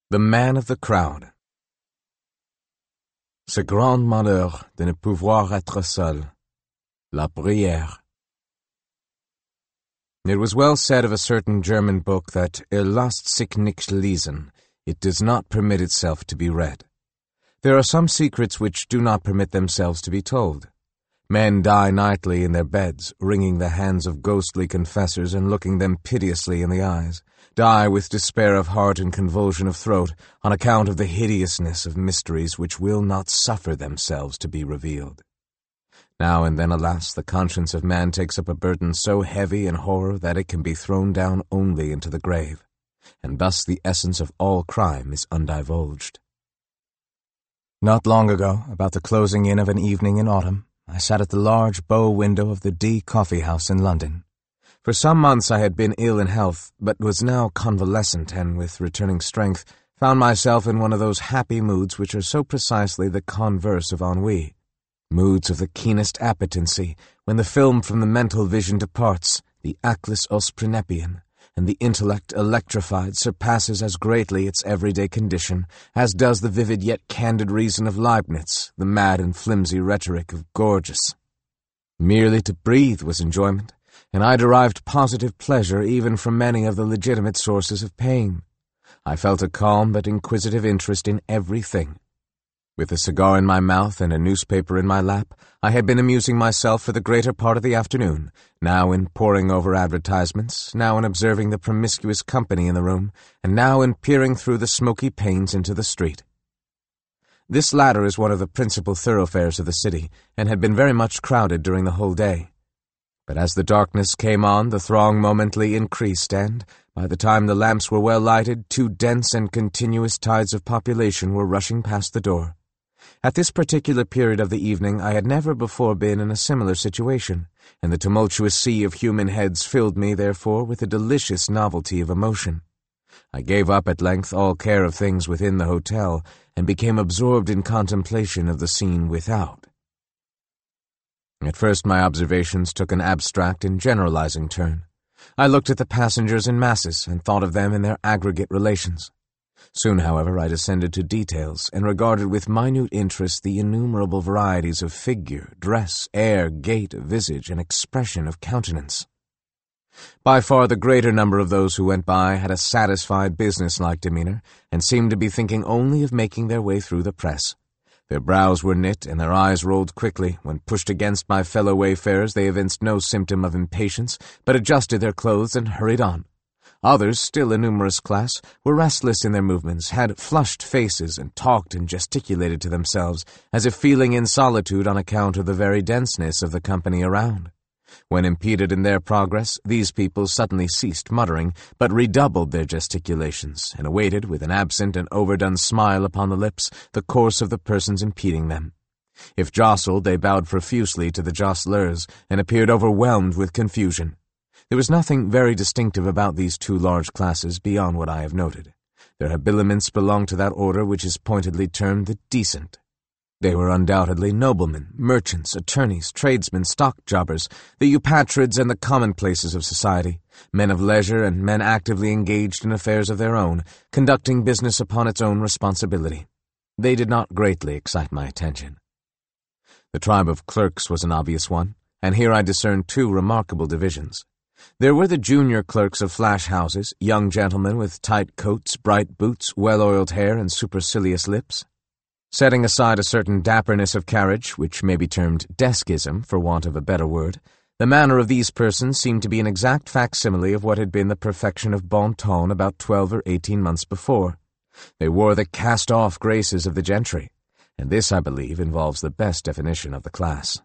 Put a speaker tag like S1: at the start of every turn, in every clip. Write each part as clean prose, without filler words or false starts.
S1: The Man of the Crowd. Ce grand malheur de ne pouvoir être seul. La prière. It was well said of a certain German book that lasst sich nicht lesen, it does not permit itself to be read. There are some secrets which do not permit themselves to be told. Men die nightly in their beds, wringing the hands of ghostly confessors and looking them piteously in the eyes, die with despair of heart and convulsion of throat, on account of the hideousness of mysteries which will not suffer themselves to be revealed. Now and then, alas, the conscience of man takes up a burden so heavy in horror that it can be thrown down only into the grave, and thus the essence of all crime is undivulged. Not long ago, about the closing in of an evening in autumn, I sat at the large bow window of the D Coffee House in London. For some months I had been ill in health, but was now convalescent and, with returning strength, found myself in one of those happy moods which are so precisely the converse of ennui. Moods of the keenest appetency, when the film from the mental vision departs, the actus os prenepian, and the intellect, electrified, surpasses as greatly its everyday condition as does the vivid yet candid reason of Leibniz, the mad and flimsy rhetoric of Gorgias. Merely to breathe was enjoyment, and I derived positive pleasure even from many of the legitimate sources of pain. I felt a calm but inquisitive interest in everything. With a cigar in my mouth and a newspaper in my lap, I had been amusing myself for the greater part of the afternoon, now in poring over advertisements, now in observing the promiscuous company in the room, and now in peering through the smoky panes into the street. This latter is one of the principal thoroughfares of the city, and had been very much crowded during the whole day. But as the darkness came on, the throng momently increased, and, by the time the lamps were well lighted, two dense and continuous tides of population were rushing past the door. At this particular period of the evening I had never before been in a similar situation, and the tumultuous sea of human heads filled me, therefore, with a delicious novelty of emotion. I gave up at length all care of things within the hotel, and became absorbed in contemplation of the scene without. At first my observations took an abstract and generalizing turn. I looked at the passengers in masses, and thought of them in their aggregate relations. Soon, however, I descended to details, and regarded with minute interest the innumerable varieties of figure, dress, air, gait, visage, and expression of countenance. By far the greater number of those who went by had a satisfied, business-like demeanor, and seemed to be thinking only of making their way through the press. Their brows were knit, and their eyes rolled quickly. When pushed against my fellow wayfarers, they evinced no symptom of impatience, but adjusted their clothes and hurried on. Others, still a numerous class, were restless in their movements, had flushed faces, and talked and gesticulated to themselves, as if feeling in solitude on account of the very denseness of the company around. When impeded in their progress, these people suddenly ceased muttering, but redoubled their gesticulations, and awaited, with an absent and overdone smile upon the lips, the course of the persons impeding them. If jostled, they bowed profusely to the jostlers, and appeared overwhelmed with confusion. There was nothing very distinctive about these two large classes beyond what I have noted. Their habiliments belonged to that order which is pointedly termed the decent. They were undoubtedly noblemen, merchants, attorneys, tradesmen, stock-jobbers, the eupatrids and the commonplaces of society, men of leisure and men actively engaged in affairs of their own, conducting business upon its own responsibility. They did not greatly excite my attention. The tribe of clerks was an obvious one, and here I discerned two remarkable divisions. There were the junior clerks of flash houses, young gentlemen with tight coats, bright boots, well-oiled hair, and supercilious lips. Setting aside a certain dapperness of carriage, which may be termed deskism for want of a better word, the manner of these persons seemed to be an exact facsimile of what had been the perfection of bon ton about 12 or 18 months before. They wore the cast-off graces of the gentry, and this, I believe, involves the best definition of the class.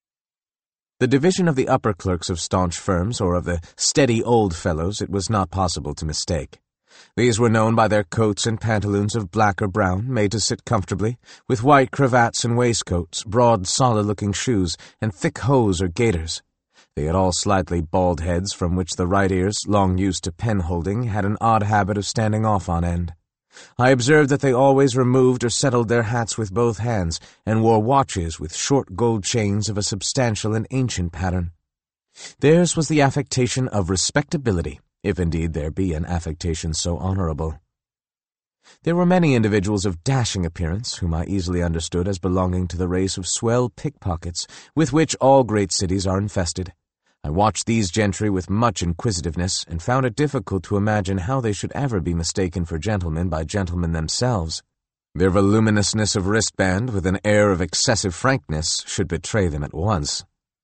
S1: The division of the upper clerks of staunch firms, or of the steady old fellows, it was not possible to mistake. These were known by their coats and pantaloons of black or brown, made to sit comfortably, with white cravats and waistcoats, broad, solid-looking shoes, and thick hose or gaiters. They had all slightly bald heads, from which the right ears, long used to pen-holding, had an odd habit of standing off on end. I observed that they always removed or settled their hats with both hands, and wore watches with short gold chains of a substantial and ancient pattern. Theirs was the affectation of respectability, if indeed there be an affectation so honorable. There were many individuals of dashing appearance, whom I easily understood as belonging to the race of swell pickpockets with which all great cities are infested. I watched these gentry with much inquisitiveness, and found it difficult to imagine how they should ever be mistaken for gentlemen by gentlemen themselves. Their voluminousness of wristband, with an air of excessive frankness, should betray them at once.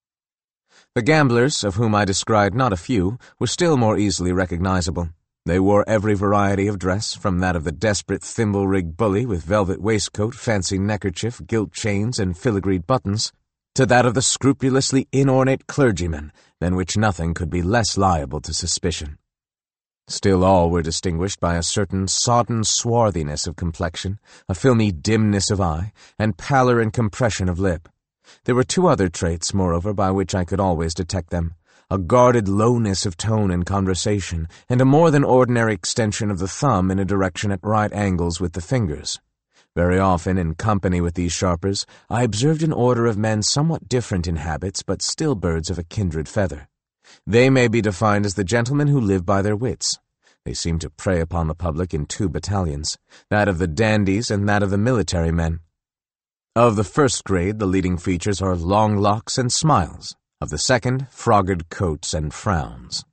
S1: The gamblers, of whom I descried not a few, were still more easily recognizable. They wore every variety of dress, from that of the desperate thimble-rigged bully with velvet waistcoat, fancy neckerchief, gilt chains, and filigreed buttons, to that of the scrupulously inornate clergyman, than which nothing could be less liable to suspicion. Still all were distinguished by a certain sodden swarthiness of complexion, a filmy dimness of eye, and pallor and compression of lip. There were two other traits, moreover, by which I could always detect them: a guarded lowness of tone in conversation, and a more than ordinary extension of the thumb in a direction at right angles with the fingers. Very often, in company with these sharpers, I observed an order of men somewhat different in habits, but still birds of a kindred feather. They may be defined as the gentlemen who live by their wits. They seem to prey upon the public in two battalions, that of the dandies and that of the military men. Of the first grade, the leading features are long locks and smiles. Of the second, frogged coats and frowns.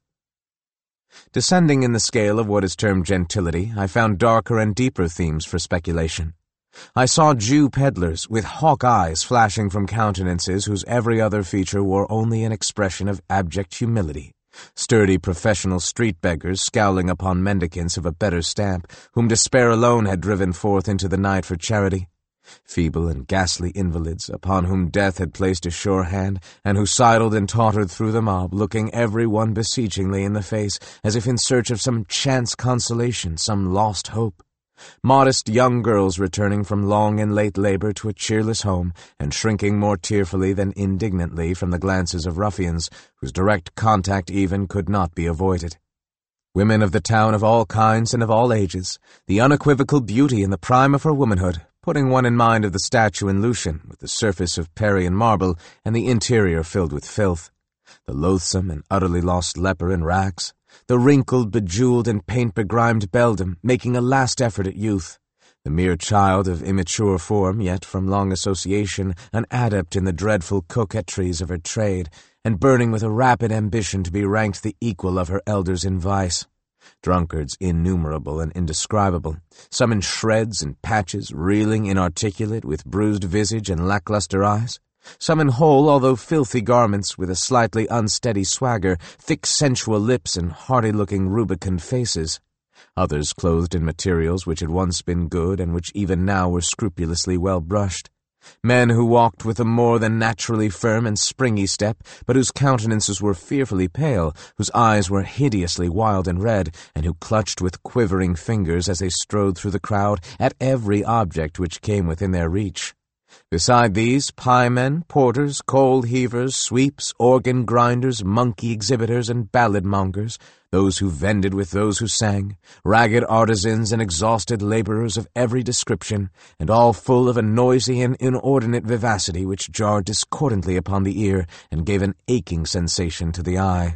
S1: Descending in the scale of what is termed gentility, I found darker and deeper themes for speculation. I saw Jew peddlers with hawk eyes flashing from countenances whose every other feature wore only an expression of abject humility, sturdy professional street beggars scowling upon mendicants of a better stamp, whom despair alone had driven forth into the night for charity, feeble and ghastly invalids, upon whom death had placed a sure hand, and who sidled and tottered through the mob, looking every one beseechingly in the face, as if in search of some chance consolation, some lost hope. Modest young girls returning from long and late labor to a cheerless home, and shrinking more tearfully than indignantly from the glances of ruffians, whose direct contact even could not be avoided. Women of the town of all kinds and of all ages, the unequivocal beauty in the prime of her womanhood, putting one in mind of the statue in Lucian, with the surface of Parian marble and the interior filled with filth, the loathsome and utterly lost leper in rags, the wrinkled, bejeweled, and paint-begrimed beldam making a last effort at youth, the mere child of immature form, yet from long association an adept in the dreadful coquetries of her trade, and burning with a rapid ambition to be ranked the equal of her elders in vice. Drunkards innumerable and indescribable, some in shreds and patches, reeling inarticulate, with bruised visage and lackluster eyes, some in whole, although filthy garments, with a slightly unsteady swagger, thick sensual lips, and hearty-looking rubicund faces. Others clothed in materials which had once been good and which even now were scrupulously well brushed. Men who walked with a more than naturally firm and springy step, but whose countenances were fearfully pale, whose eyes were hideously wild and red, and who clutched with quivering fingers as they strode through the crowd at every object which came within their reach. Beside these, piemen, porters, coal-heavers, sweeps, organ-grinders, monkey exhibitors, and ballad-mongers, those who vended with those who sang, ragged artisans and exhausted laborers of every description, and all full of a noisy and inordinate vivacity which jarred discordantly upon the ear and gave an aching sensation to the eye.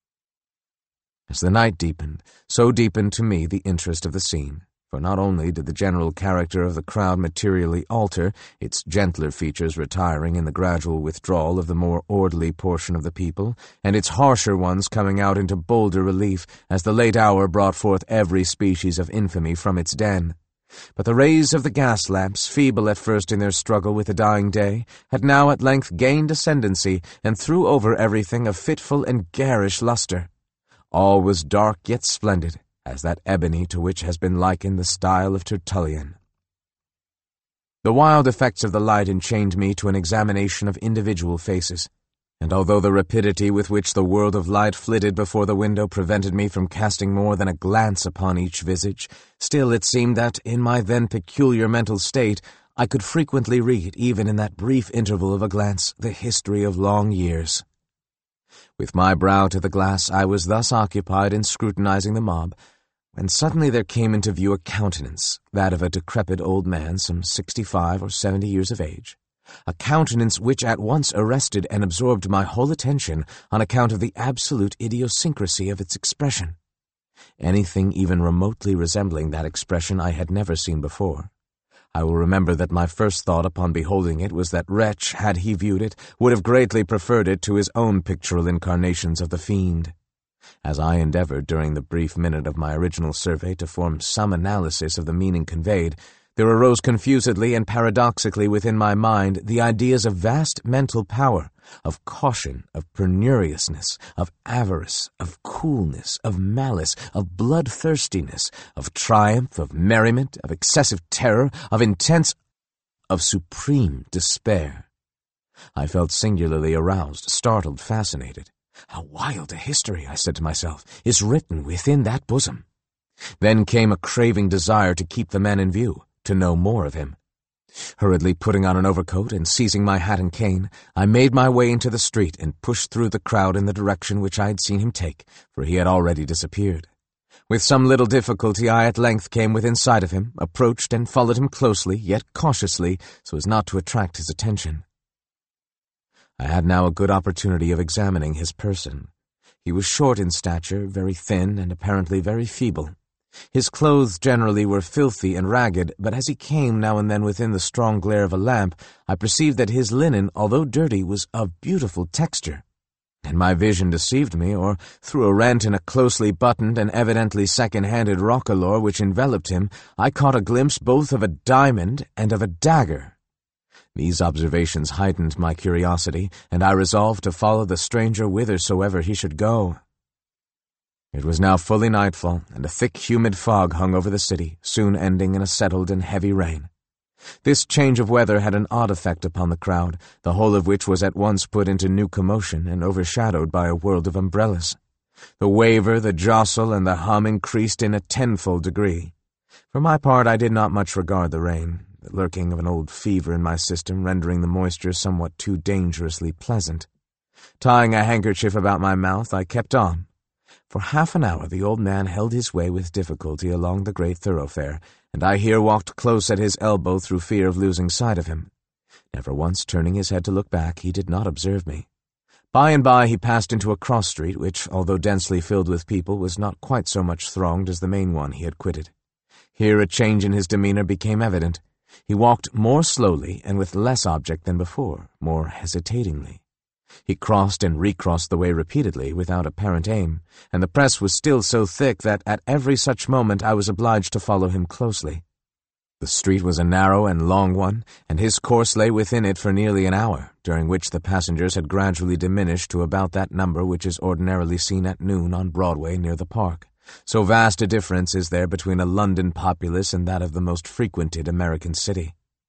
S1: As the night deepened, so deepened to me the interest of the scene. For not only did the general character of the crowd materially alter, its gentler features retiring in the gradual withdrawal of the more orderly portion of the people, and its harsher ones coming out into bolder relief as the late hour brought forth every species of infamy from its den. But the rays of the gas lamps, feeble at first in their struggle with the dying day, had now at length gained ascendancy, and threw over everything a fitful and garish lustre. All was dark yet splendid, as that ebony to which has been likened the style of Tertullian. The wild effects of the light enchained me to an examination of individual faces, and although the rapidity with which the world of light flitted before the window prevented me from casting more than a glance upon each visage, still it seemed that, in my then peculiar mental state, I could frequently read, even in that brief interval of a glance, the history of long years. With my brow to the glass, I was thus occupied in scrutinizing the mob, when suddenly there came into view a countenance, that of a decrepit old man, some 65 or 70 years of age, a countenance which at once arrested and absorbed my whole attention on account of the absolute idiosyncrasy of its expression. Anything even remotely resembling that expression I had never seen before. I will remember that my first thought upon beholding it was that wretch, had he viewed it, would have greatly preferred it to his own pictorial incarnations of the fiend. As I endeavored during the brief minute of my original survey to form some analysis of the meaning conveyed, there arose confusedly and paradoxically within my mind the ideas of vast mental power, of caution, of penuriousness, of avarice, of coolness, of malice, of bloodthirstiness, of triumph, of merriment, of excessive terror, of supreme despair. I felt singularly aroused, startled, fascinated. How wild a history, I said to myself, is written within that bosom. Then came a craving desire to keep the man in view, to know more of him. Hurriedly putting on an overcoat and seizing my hat and cane, I made my way into the street and pushed through the crowd in the direction which I had seen him take, for he had already disappeared. With some little difficulty I at length came within sight of him, approached and followed him closely, yet cautiously, so as not to attract his attention. I had now a good opportunity of examining his person. He was short in stature, very thin, and apparently very feeble. His clothes generally were filthy and ragged, but as he came now and then within the strong glare of a lamp, I perceived that his linen, although dirty, was of beautiful texture. And my vision deceived me, or through a rent in a closely buttoned and evidently second-handed roquelaure which enveloped him, I caught a glimpse both of a diamond and of a dagger. These observations heightened my curiosity, and I resolved to follow the stranger whithersoever he should go. It was now fully nightfall, and a thick, humid fog hung over the city, soon ending in a settled and heavy rain. This change of weather had an odd effect upon the crowd, the whole of which was at once put into new commotion and overshadowed by a world of umbrellas. The waver, the jostle, and the hum increased in a tenfold degree. For my part, I did not much regard the rain, the lurking of an old fever in my system rendering the moisture somewhat too dangerously pleasant. Tying a handkerchief about my mouth, I kept on. For half an hour the old man held his way with difficulty along the great thoroughfare, and I here walked close at his elbow through fear of losing sight of him. Never once turning his head to look back, he did not observe me. By and by he passed into a cross street which, although densely filled with people, was not quite so much thronged as the main one he had quitted. Here a change in his demeanor became evident. He walked more slowly and with less object than before, more hesitatingly. He crossed and recrossed the way repeatedly without apparent aim, and the press was still so thick that at every such moment I was obliged to follow him closely. The street was a narrow and long one, and his course lay within it for nearly an hour, during which the passengers had gradually diminished to about that number which is ordinarily seen at noon on Broadway near the Park. So vast a difference is there between a London populace and that of the most frequented American city.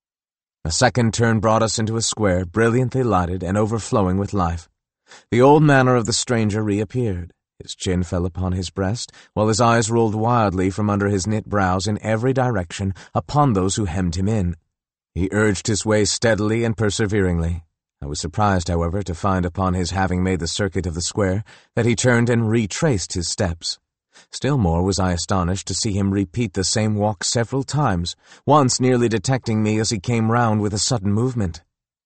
S1: A second turn brought us into a square, brilliantly lighted and overflowing with life. The old manner of the stranger reappeared. His chin fell upon his breast, while his eyes rolled wildly from under his knit brows in every direction upon those who hemmed him in. He urged his way steadily and perseveringly. I was surprised, however, to find upon his having made the circuit of the square that he turned and retraced his steps. Still more was I astonished to see him repeat the same walk several times, once nearly detecting me as he came round with a sudden movement.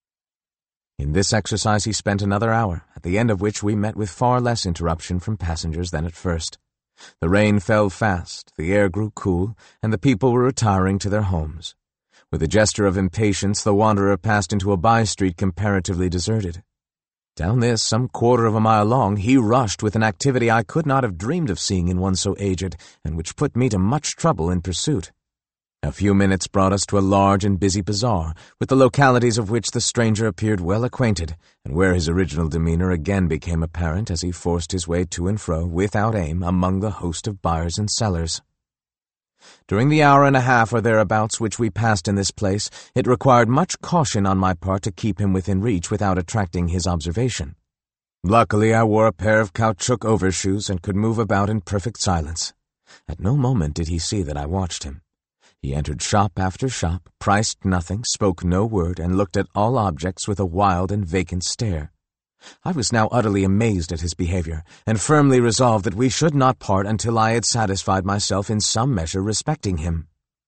S1: In this exercise he spent another hour, at the end of which we met with far less interruption from passengers than at first. The rain fell fast, the air grew cool, and the people were retiring to their homes. With a gesture of impatience the wanderer passed into a by-street comparatively deserted. Down this, some quarter of a mile long, he rushed with an activity I could not have dreamed of seeing in one so aged, and which put me to much trouble in pursuit. A few minutes brought us to a large and busy bazaar, with the localities of which the stranger appeared well acquainted, and where his original demeanor again became apparent as he forced his way to and fro, without aim, among the host of buyers and sellers. During the hour and a half or thereabouts which we passed in this place, it required much caution on my part to keep him within reach without attracting his observation. Luckily, I wore a pair of caoutchouc overshoes and could move about in perfect silence. At no moment did he see that I watched him. He entered shop after shop, priced nothing, spoke no word, and looked at all objects with a wild and vacant stare. I was now utterly amazed at his behavior, and firmly resolved that we should not part until I had satisfied myself in some measure respecting him.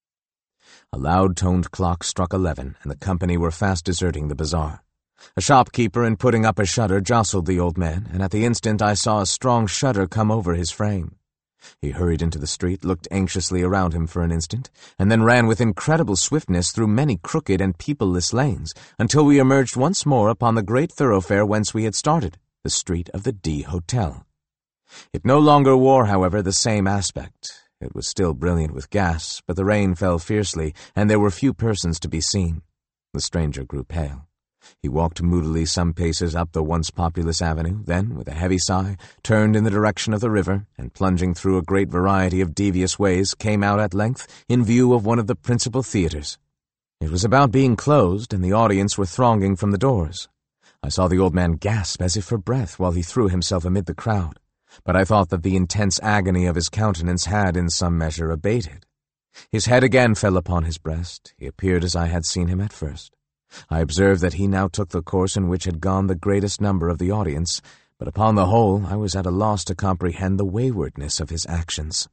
S1: A loud-toned clock struck 11, and the company were fast deserting the bazaar. A shopkeeper, in putting up a shutter, jostled the old man, and at the instant I saw a strong shudder come over his frame. He hurried into the street, looked anxiously around him for an instant, and then ran with incredible swiftness through many crooked and peopleless lanes, until we emerged once more upon the great thoroughfare whence we had started, the street of the D Hotel. It no longer wore, however, the same aspect. It was still brilliant with gas, but the rain fell fiercely, and there were few persons to be seen. The stranger grew pale. He walked moodily some paces up the once populous avenue, then, with a heavy sigh, turned in the direction of the river, and plunging through a great variety of devious ways, came out at length in view of one of the principal theatres. It was about being closed, and the audience were thronging from the doors. I saw the old man gasp as if for breath while he threw himself amid the crowd, but I thought that the intense agony of his countenance had in some measure abated. His head again fell upon his breast. He appeared as I had seen him at first. I observed that he now took the course in which had gone the greatest number of the audience, but upon the whole I was at a loss to comprehend the waywardness of his actions.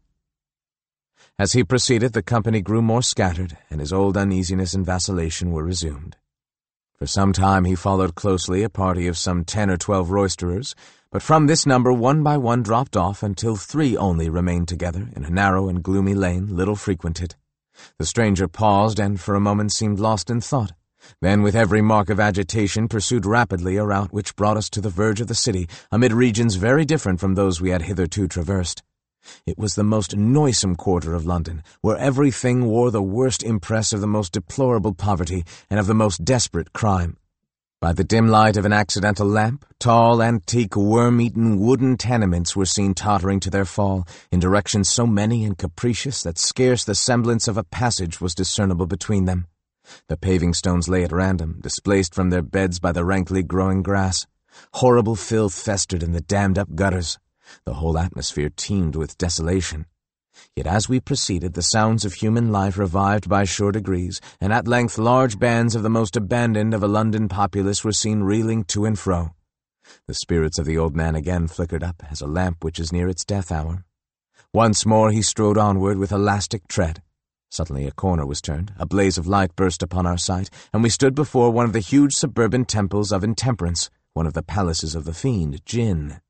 S1: As he proceeded, the company grew more scattered, and his old uneasiness and vacillation were resumed. For some time he followed closely a party of some 10 or 12 roisterers, but from this number one by one dropped off until 3 only remained together in a narrow and gloomy lane little frequented. The stranger paused and for a moment seemed lost in thought. Then, with every mark of agitation, pursued rapidly a route which brought us to the verge of the city, amid regions very different from those we had hitherto traversed. It was the most noisome quarter of London, where everything wore the worst impress of the most deplorable poverty and of the most desperate crime. By the dim light of an accidental lamp, tall, antique, worm-eaten wooden tenements were seen tottering to their fall, in directions so many and capricious that scarce the semblance of a passage was discernible between them. The paving stones lay at random, displaced from their beds by the rankly growing grass. Horrible filth festered in the dammed-up gutters. The whole atmosphere teemed with desolation. Yet as we proceeded, the sounds of human life revived by sure degrees, and at length large bands of the most abandoned of a London populace were seen reeling to and fro. The spirits of the old man again flickered up as a lamp which is near its death hour. Once more he strode onward with elastic tread. Suddenly a corner was turned, a blaze of light burst upon our sight, and we stood before one of the huge suburban temples of intemperance, one of the palaces of the fiend, Gin.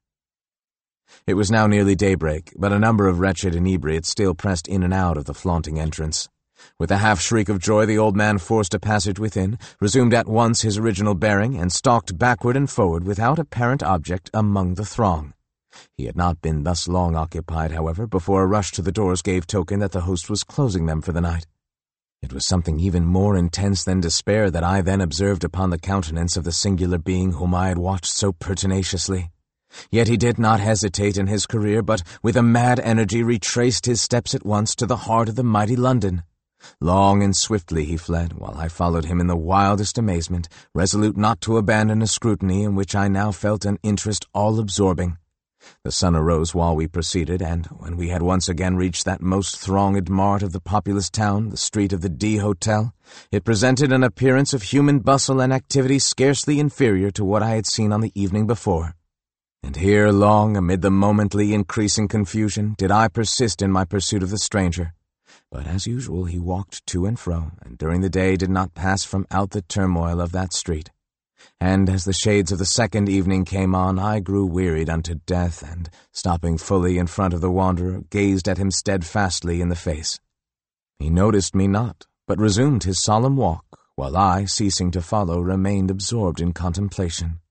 S1: It was now nearly daybreak, but a number of wretched inebriates still pressed in and out of the flaunting entrance. With a half-shriek of joy, the old man forced a passage within, resumed at once his original bearing, and stalked backward and forward without apparent object among the throng. He had not been thus long occupied, however, before a rush to the doors gave token that the host was closing them for the night. It was something even more intense than despair that I then observed upon the countenance of the singular being whom I had watched so pertinaciously. Yet he did not hesitate in his career, but with a mad energy retraced his steps at once to the heart of the mighty London. Long and swiftly he fled, while I followed him in the wildest amazement, resolute not to abandon a scrutiny in which I now felt an interest all-absorbing. The sun arose while we proceeded, and when we had once again reached that most thronged mart of the populous town, the street of the D Hotel, it presented an appearance of human bustle and activity scarcely inferior to what I had seen on the evening before. And here, long, amid the momently increasing confusion, did I persist in my pursuit of the stranger. But as usual he walked to and fro, and during the day did not pass from out the turmoil of that street. And as the shades of the second evening came on, I grew wearied unto death, and, stopping fully in front of the wanderer, gazed at him steadfastly in the face. He noticed me not, but resumed his solemn walk, while I, ceasing to follow, remained absorbed in contemplation.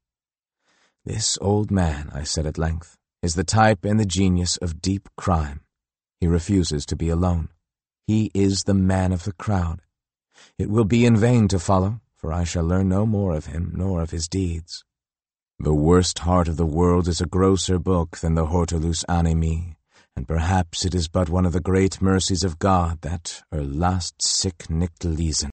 S1: "This old man," I said at length, "is the type and the genius of deep crime. He refuses to be alone. He is the man of the crowd. It will be in vain to follow, for I shall learn no more of him nor of his deeds. The worst heart of the world is a grosser book than the Hortulus Animi, and perhaps it is but one of the great mercies of God that erlast sic nic lesen."